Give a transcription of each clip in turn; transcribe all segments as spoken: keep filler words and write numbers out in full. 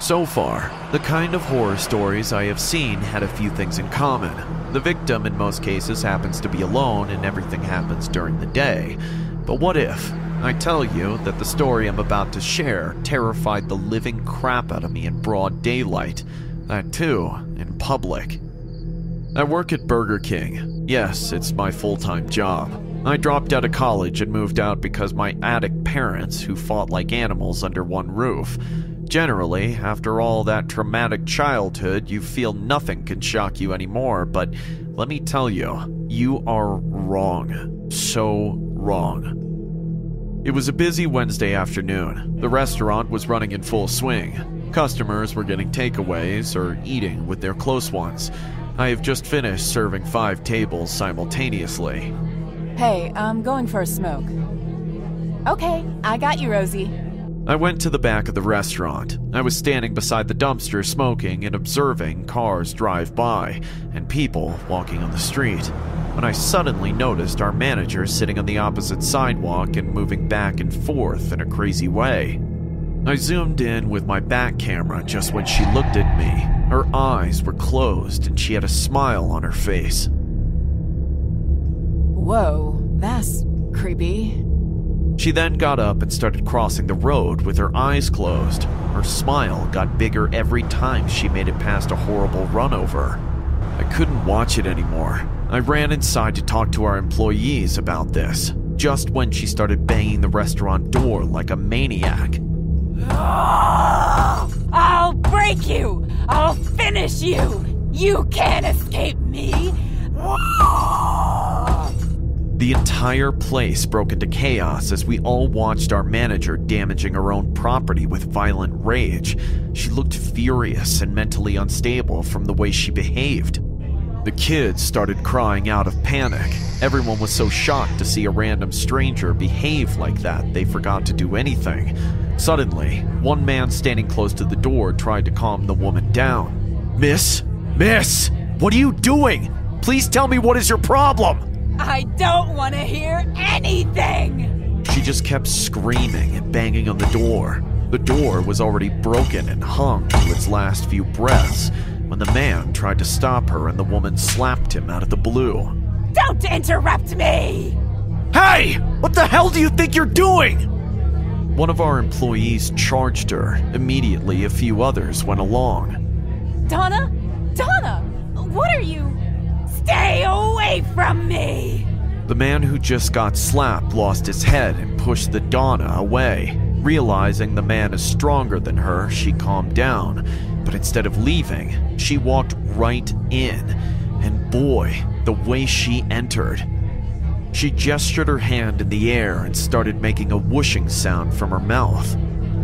So far, the kind of horror stories I have seen had a few things in common. The victim in most cases happens to be alone and everything happens during the day. But what if I tell you that the story I'm about to share terrified the living crap out of me in broad daylight, that too, in public. I work at Burger King. Yes, it's my full-time job. I dropped out of college and moved out because my addict parents, who fought like animals under one roof. Generally, after all that traumatic childhood, you feel nothing can shock you anymore, but let me tell you, you are wrong. So wrong. It was a busy Wednesday afternoon. The restaurant was running in full swing. Customers were getting takeaways or eating with their close ones. I have just finished serving five tables simultaneously. Hey, I'm going for a smoke. Okay, I got you, Rosie. I went to the back of the restaurant. I was standing beside the dumpster smoking and observing cars drive by and people walking on the street, when I suddenly noticed our manager sitting on the opposite sidewalk and moving back and forth in a crazy way. I zoomed in with my back camera just when she looked at me. Her eyes were closed and she had a smile on her face. Whoa, that's creepy. She then got up and started crossing the road with her eyes closed. Her smile got bigger every time she made it past a horrible runover. I couldn't watch it anymore. I ran inside to talk to our employees about this, just when she started banging the restaurant door like a maniac. I'll break you! I'll finish you! You can't escape me! The entire place broke into chaos as we all watched our manager damaging her own property with violent rage. She looked furious and mentally unstable from the way she behaved. The kids started crying out of panic. Everyone was so shocked to see a random stranger behave like that they forgot to do anything. Suddenly, one man standing close to the door tried to calm the woman down. Miss? Miss! What are you doing? Please tell me what is your problem? I don't want to hear anything! She just kept screaming and banging on the door. The door was already broken and hung to its last few breaths when the man tried to stop her and the woman slapped him out of the blue. Don't interrupt me! Hey! What the hell do you think you're doing? One of our employees charged her. Immediately, a few others went along. Donna? Donna! What are you... Stay away from me! The man who just got slapped lost his head and pushed the Donna away. Realizing the man is stronger than her, she calmed down. But instead of leaving, she walked right in. And boy, the way she entered. She gestured her hand in the air and started making a whooshing sound from her mouth.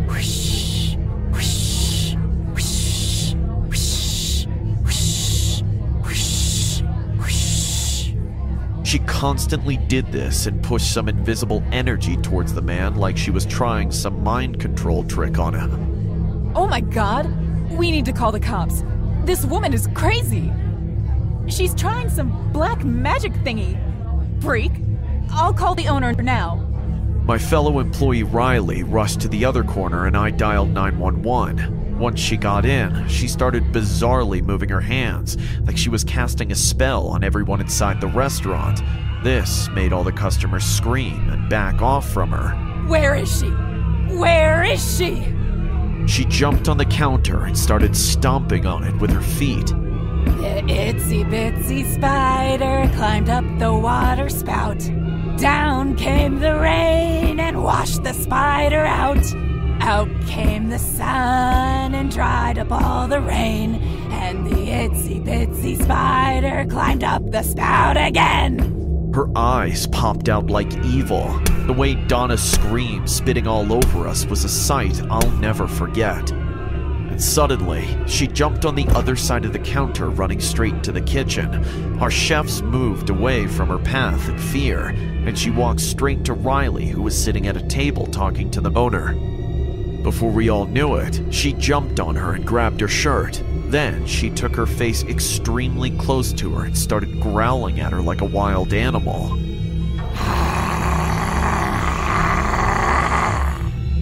Whoosh, whoosh, whoosh, whoosh, whoosh, whoosh, whoosh. She constantly did this and pushed some invisible energy towards the man like she was trying some mind control trick on him. Oh my god! We need to call the cops. This woman is crazy. She's trying some black magic thingy. Freak. I'll call the owner now. My fellow employee Riley rushed to the other corner and I dialed nine one one. Once she got in, she started bizarrely moving her hands, like she was casting a spell on everyone inside the restaurant. This made all the customers scream and back off from her. Where is she? Where is she? She jumped on the counter and started stomping on it with her feet. The itsy bitsy spider climbed up the water spout. Down came the rain and washed the spider out. Out came the sun and dried up all the rain. And the itsy bitsy spider climbed up the spout again. Her eyes popped out like evil. The way Donna screamed, spitting all over us, was a sight I'll never forget. And suddenly, she jumped on the other side of the counter, running straight to the kitchen. Our chefs moved away from her path in fear, and she walked straight to Riley, who was sitting at a table talking to the owner. Before we all knew it, she jumped on her and grabbed her shirt. Then she took her face extremely close to her and started growling at her like a wild animal.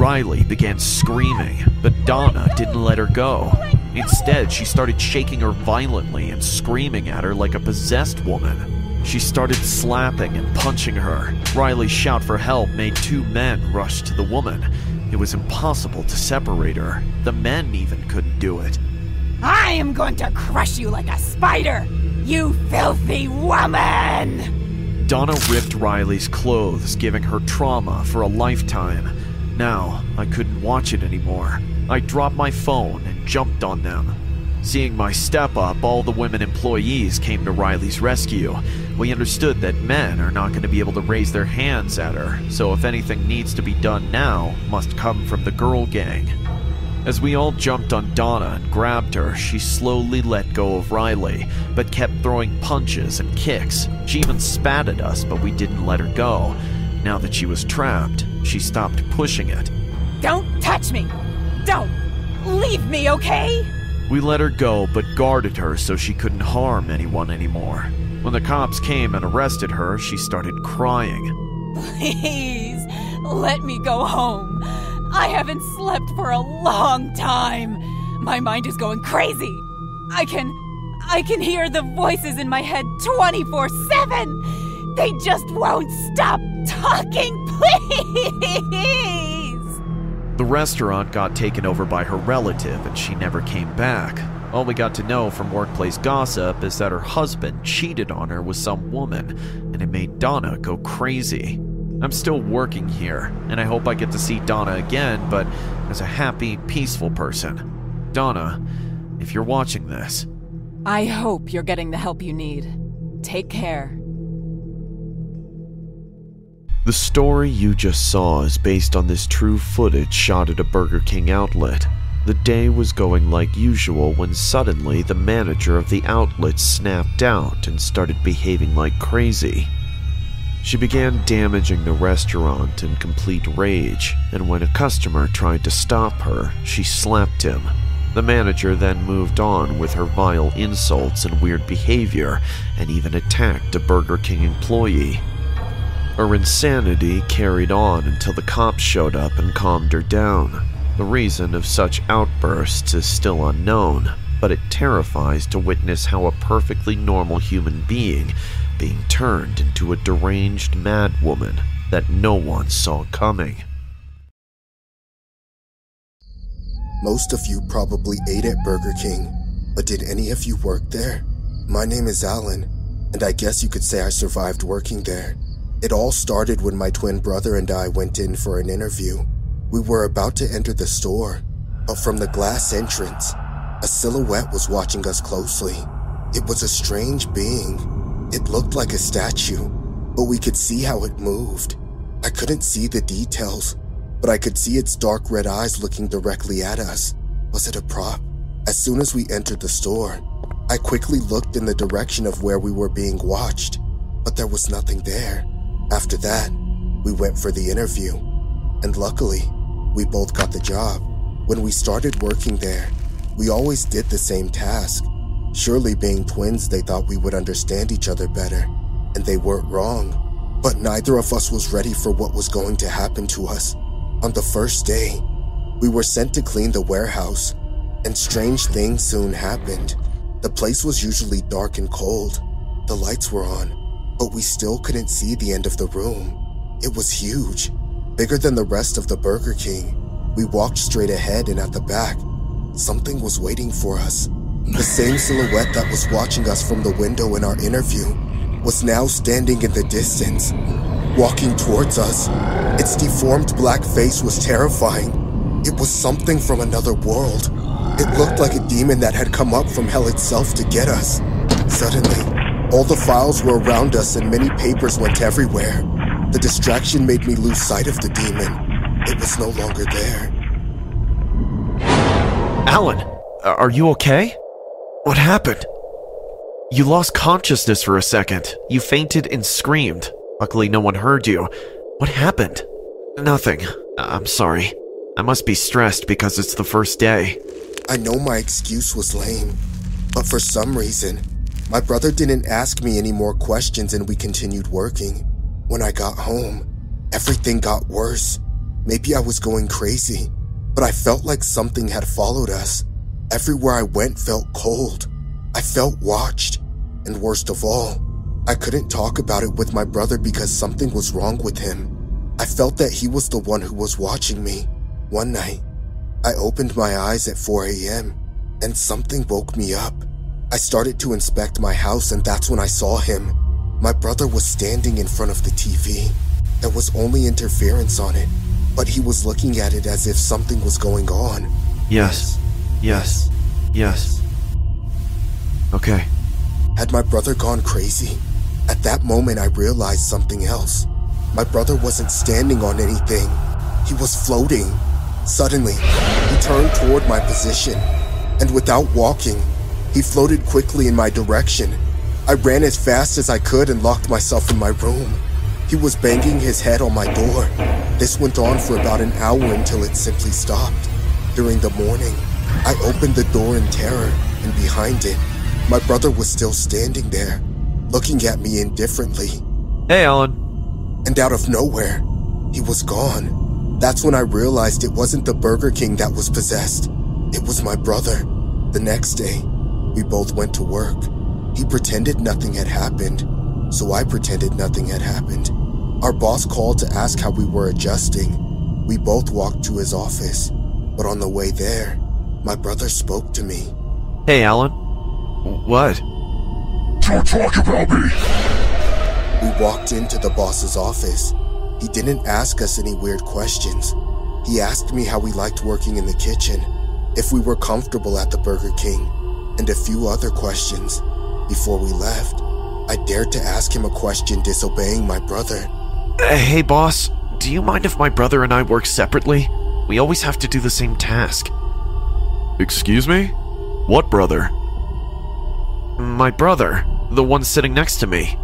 Riley began screaming, but Donna didn't let her go. Instead, she started shaking her violently and screaming at her like a possessed woman. She started slapping and punching her. Riley's shout for help made two men rush to the woman. It was impossible to separate her. The men even couldn't do it. I am going to crush you like a spider, you filthy woman! Donna ripped Riley's clothes, giving her trauma for a lifetime. Now, I couldn't watch it anymore. I dropped my phone and jumped on them. Seeing my step up, all the women employees came to Riley's rescue. We understood that men are not going to be able to raise their hands at her, so if anything needs to be done now, must come from the girl gang. As we all jumped on Donna and grabbed her, she slowly let go of Riley, but kept throwing punches and kicks. She even spat at us, but we didn't let her go. Now that she was trapped, she stopped pushing it. Don't touch me! Don't! Leave me, okay? We let her go, but guarded her so she couldn't harm anyone anymore. When the cops came and arrested her, she started crying. Please, let me go home. I haven't slept for a long time. My mind is going crazy. I can... I can hear the voices in my head twenty-four seven. They just won't stop talking, please! The restaurant got taken over by her relative and she never came back. All we got to know from workplace gossip is that her husband cheated on her with some woman, and it made Donna go crazy. I'm still working here, and I hope I get to see Donna again, but as a happy, peaceful person. Donna, if you're watching this... I hope you're getting the help you need. Take care. The story you just saw is based on this true footage shot at a Burger King outlet. The day was going like usual when suddenly the manager of the outlet snapped out and started behaving like crazy. She began damaging the restaurant in complete rage, and when a customer tried to stop her, she slapped him. The manager then moved on with her vile insults and weird behavior, and even attacked a Burger King employee. Her insanity carried on until the cops showed up and calmed her down. The reason of such outbursts is still unknown, but it terrifies to witness how a perfectly normal human being being turned into a deranged madwoman that no one saw coming. Most of you probably ate at Burger King, but did any of you work there? My name is Alan, and I guess you could say I survived working there. It all started when my twin brother and I went in for an interview. We were about to enter the store, but from the glass entrance, a silhouette was watching us closely. It was a strange being. It looked like a statue, but we could see how it moved. I couldn't see the details, but I could see its dark red eyes looking directly at us. Was it a prop? As soon as we entered the store, I quickly looked in the direction of where we were being watched, but there was nothing there. After that, we went for the interview, and luckily, we both got the job. When we started working there, we always did the same task. Surely being twins, they thought we would understand each other better, and they weren't wrong. But neither of us was ready for what was going to happen to us. On the first day, we were sent to clean the warehouse, and strange things soon happened. The place was usually dark and cold. The lights were on, but we still couldn't see the end of the room. It was huge, bigger than the rest of the Burger King. We walked straight ahead, and at the back, something was waiting for us. The same silhouette that was watching us from the window in our interview was now standing in the distance, walking towards us. Its deformed black face was terrifying. It was something from another world. It looked like a demon that had come up from hell itself to get us. Suddenly, all the files were around us and many papers went everywhere. The distraction made me lose sight of the demon. It was no longer there. Alan, are you okay? What happened? You lost consciousness for a second. You fainted and screamed. Luckily, no one heard you. What happened? Nothing. I'm sorry. I must be stressed because it's the first day. I know my excuse was lame, but for some reason, my brother didn't ask me any more questions and we continued working. When I got home, everything got worse. Maybe I was going crazy, but I felt like something had followed us. Everywhere I went felt cold. I felt watched, and worst of all, I couldn't talk about it with my brother because something was wrong with him. I felt that he was the one who was watching me. One night, I opened my eyes at four a.m., and something woke me up. I started to inspect my house, and that's when I saw him. My brother was standing in front of the T V. There was only interference on it, but he was looking at it as if something was going on. Yes. Yes. Yes. Okay. Had my brother gone crazy? At that moment, I realized something else. My brother wasn't standing on anything. He was floating. Suddenly, he turned toward my position, and without walking, he floated quickly in my direction. I ran as fast as I could and locked myself in my room. He was banging his head on my door. This went on for about an hour until it simply stopped. During the morning, I opened the door in terror, and behind it, my brother was still standing there, looking at me indifferently. Hey, Alan. And out of nowhere, he was gone. That's when I realized it wasn't the Burger King that was possessed. It was my brother. The next day, we both went to work. He pretended nothing had happened, so I pretended nothing had happened. Our boss called to ask how we were adjusting. We both walked to his office, but on the way there, my brother spoke to me. Hey, Alan. What? Don't talk about me! We walked into the boss's office. He didn't ask us any weird questions. He asked me how we liked working in the kitchen, if we were comfortable at the Burger King, and a few other questions. Before we left, I dared to ask him a question, disobeying my brother. Uh, hey, boss. Do you mind if my brother and I work separately? We always have to do the same task. Excuse me? What brother? My brother. The one sitting next to me.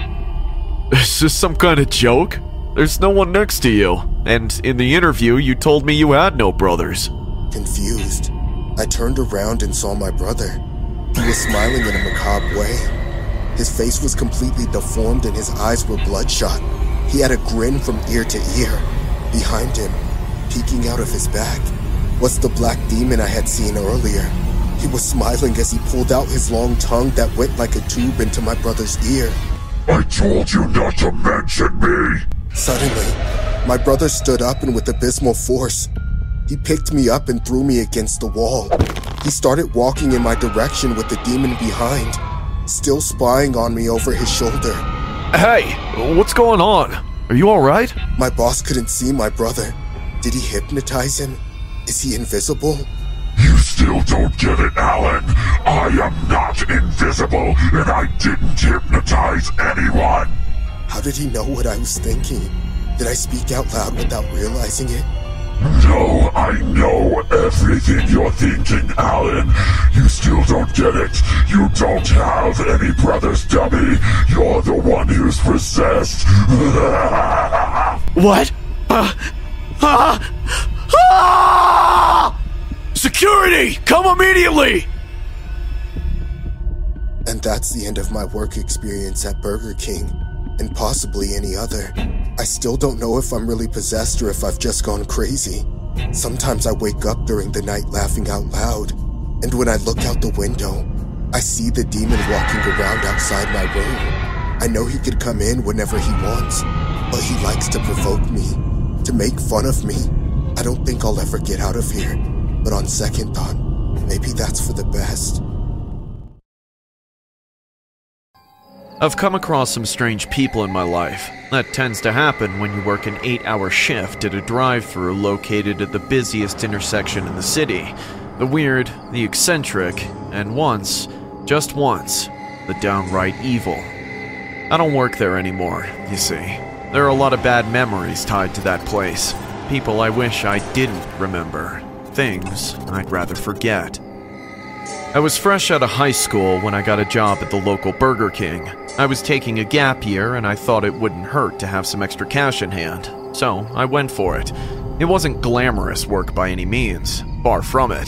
Is this some kind of joke? There's no one next to you, and in the interview you told me you had no brothers. Confused, I turned around and saw my brother. He was smiling in a macabre way. His face was completely deformed and his eyes were bloodshot. He had a grin from ear to ear. Behind him, peeking out of his back, was the black demon I had seen earlier. He was smiling as he pulled out his long tongue that went like a tube into my brother's ear. I told you not to mention me! Suddenly, my brother stood up and with abysmal force, he picked me up and threw me against the wall. He started walking in my direction with the demon behind, still spying on me over his shoulder. Hey, what's going on? Are you alright? My boss couldn't see my brother. Did he hypnotize him? Is he invisible? You still don't get it, Alan. I am not invisible, and I didn't hypnotize anyone. How did he know what I was thinking? Did I speak out loud without realizing it? No, I know everything you're thinking, Alan. You still don't get it. You don't have any brothers, dummy. You're the one who's possessed. What? Uh, uh, ah! Security! Come immediately! And that's the end of my work experience at Burger King, and possibly any other. I still don't know if I'm really possessed or if I've just gone crazy. Sometimes I wake up during the night laughing out loud, and when I look out the window, I see the demon walking around outside my room. I know he could come in whenever he wants, but he likes to provoke me, to make fun of me. I don't think I'll ever get out of here, but on second thought, maybe that's for the best. I've come across some strange people in my life. That tends to happen when you work an eight-hour shift at a drive-thru located at the busiest intersection in the city. The weird, the eccentric, and once, just once, the downright evil. I don't work there anymore, you see. There are a lot of bad memories tied to that place. People I wish I didn't remember. Things I'd rather forget. I was fresh out of high school when I got a job at the local Burger King. I was taking a gap year and I thought it wouldn't hurt to have some extra cash in hand, so I went for it. It wasn't glamorous work by any means, far from it.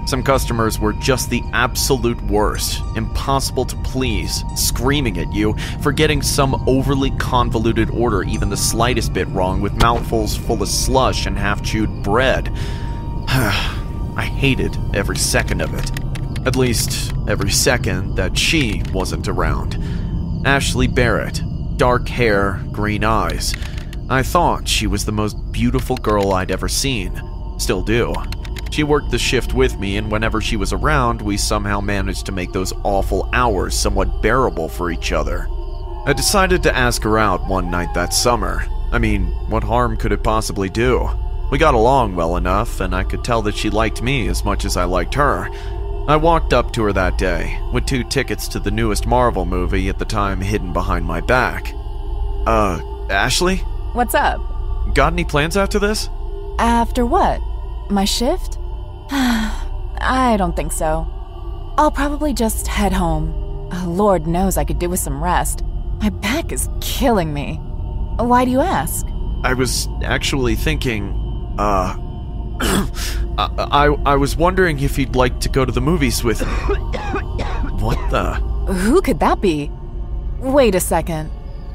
Some customers were just the absolute worst, impossible to please, screaming at you for getting some overly convoluted order even the slightest bit wrong with mouthfuls full of slush and half-chewed bread. I hated every second of it. At least, every second that she wasn't around. Ashley Barrett, dark hair, green eyes. I thought she was the most beautiful girl I'd ever seen. Still do. She worked the shift with me, and whenever she was around, we somehow managed to make those awful hours somewhat bearable for each other. I decided to ask her out one night that summer. I mean, what harm could it possibly do? We got along well enough, and I could tell that she liked me as much as I liked her. I walked up to her that day, with two tickets to the newest Marvel movie at the time hidden behind my back. Uh, Ashley? What's up? Got any plans after this? After what? My shift? I don't think so. I'll probably just head home. Lord knows I could do with some rest. My back is killing me. Why do you ask? I was actually thinking, uh... I, I, I was wondering if you'd like to go to the movies with... What the? Who could that be? Wait a second.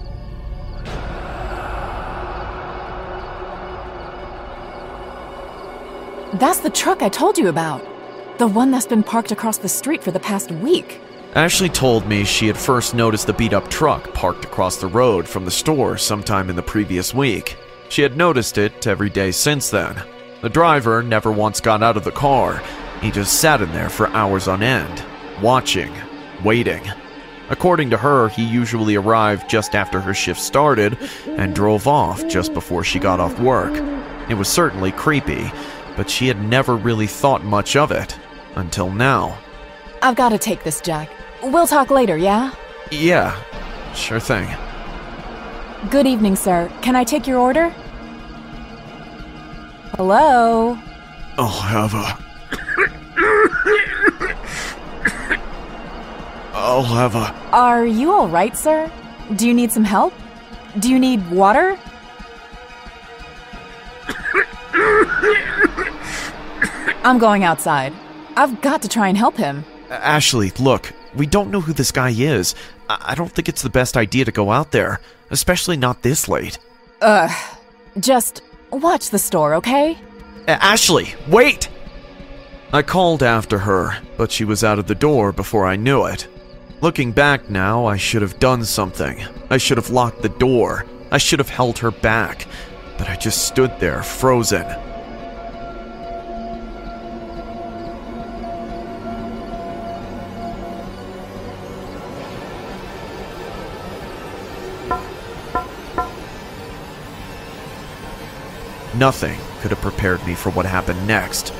That's the truck I told you about. The one that's been parked across the street for the past week. Ashley told me she had first noticed the beat-up truck parked across the road from the store sometime in the previous week. She had noticed it every day since then. The driver never once got out of the car. He just sat in there for hours on end, watching, waiting. According to her, he usually arrived just after her shift started and drove off just before she got off work. It was certainly creepy, but she had never really thought much of it, until now. I've got to take this, Jack. We'll talk later, yeah? Yeah, sure thing. Good evening, sir. Can I take your order? Hello? I'll have a... I'll have a... Are you all right, sir? Do you need some help? Do you need water? I'm going outside. I've got to try and help him. Ashley, look, we don't know who this guy is. I, I don't think it's the best idea to go out there, especially not this late. Ugh. Just watch the store, okay? A- Ashley, wait! I called after her, but she was out of the door before I knew it. Looking back now, I should have done something. I should have locked the door. I should have held her back. But I just stood there, frozen. Nothing could have prepared me for what happened next.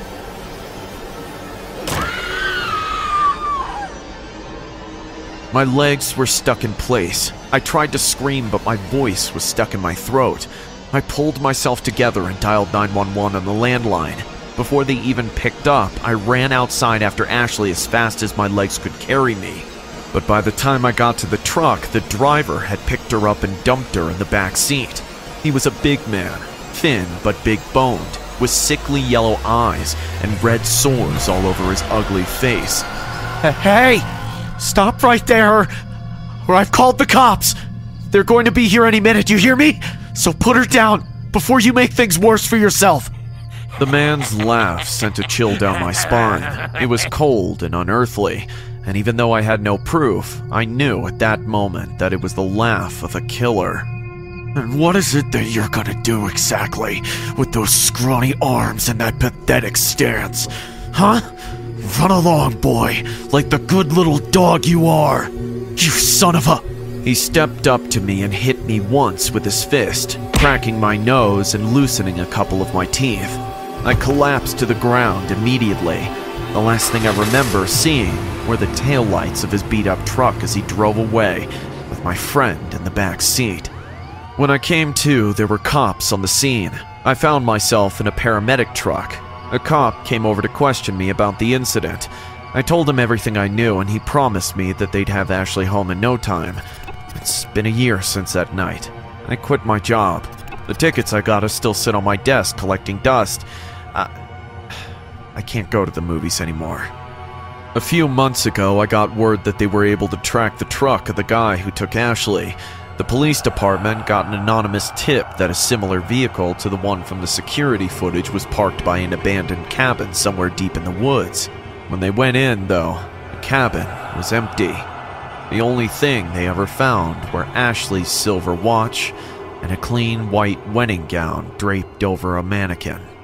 My legs were stuck in place. I tried to scream, but my voice was stuck in my throat. I pulled myself together and dialed nine one one on the landline. Before they even picked up, I ran outside after Ashley as fast as my legs could carry me. But by the time I got to the truck, the driver had picked her up and dumped her in the back seat. He was a big man, thin but big-boned, with sickly yellow eyes and red sores all over his ugly face. Hey! Stop right there, or I've called the cops. They're going to be here any minute, you hear me? So put her down before you make things worse for yourself. The man's laugh sent a chill down my spine. It was cold and unearthly, and even though I had no proof, I knew at that moment that it was the laugh of a killer. And what is it that you're gonna do exactly with those scrawny arms and that pathetic stance? Huh? Run along, boy, like the good little dog you are. You son of a... He stepped up to me and hit me once with his fist, cracking my nose and loosening a couple of my teeth. I collapsed to the ground immediately. The last thing I remember seeing were the taillights of his beat-up truck as he drove away with my friend in the back seat. When I came to, there were cops on the scene. I found myself in a paramedic truck. A cop came over to question me about the incident. I told him everything I knew, and he promised me that they'd have Ashley home in no time. It's been a year since that night. I quit my job. The tickets I got still sit on my desk collecting dust. I, I can't go to the movies anymore. A few months ago, I got word that they were able to track the truck of the guy who took Ashley. The police department got an anonymous tip that a similar vehicle to the one from the security footage was parked by an abandoned cabin somewhere deep in the woods. When they went in, though, the cabin was empty. The only thing they ever found were Ashley's silver watch and a clean white wedding gown draped over a mannequin.